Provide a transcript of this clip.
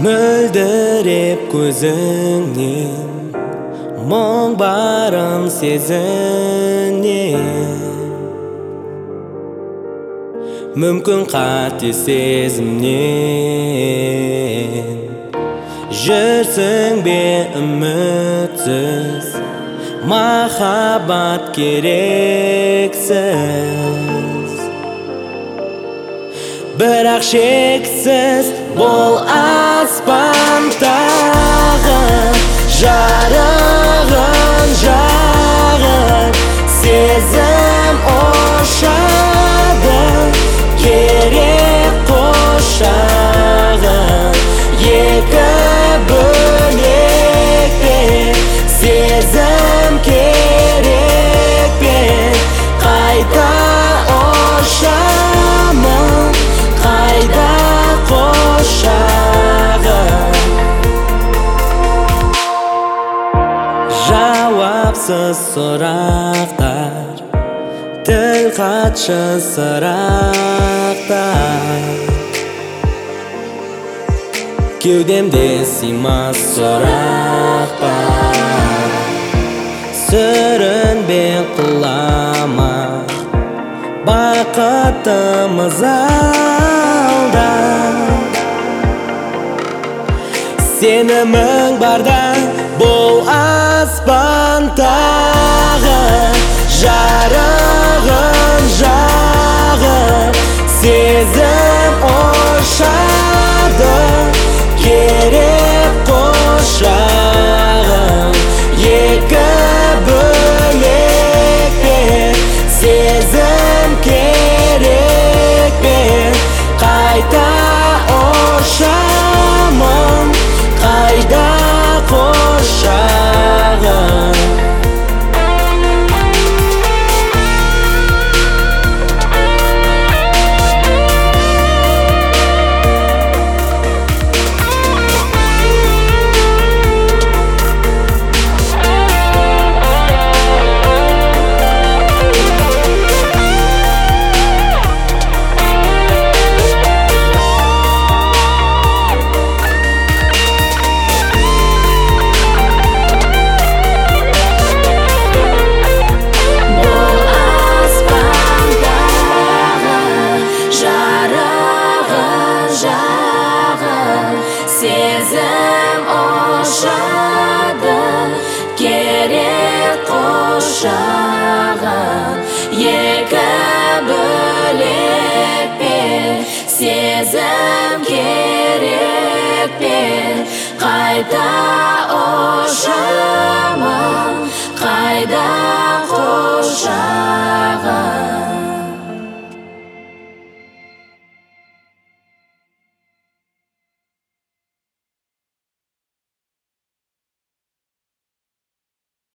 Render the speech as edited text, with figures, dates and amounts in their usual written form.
мөлдіреп көзіңнен, мұң барын сезінен. Мүмкін қате сезімнен жүрсің бе үмітсіз, махаббат керексіз. Бірақ шексіз бұл аспан тағы жарығын жағып, сезім ошады, керек қошағын. Екі бөлек пе, сезім керек пе, қайта ошамын, қайда қошағын. Жауапсыз сұрақтар, тіл қатшы сырақтар, кеудемде сыймас сұрақ бар. Сүрінбе құлама, бақытымыз алда. Сенімің барда бұл аспан тағы жарығын жағып, сезім ошады, керек қошағын. Екі бөлек пе, сезім керек пе, қайта ошамын, қайда қошағын. Сезім ошады, керек қошағын. Екі бөлек пе, сезім керек пе, қайта ошамын, қайда қошағын.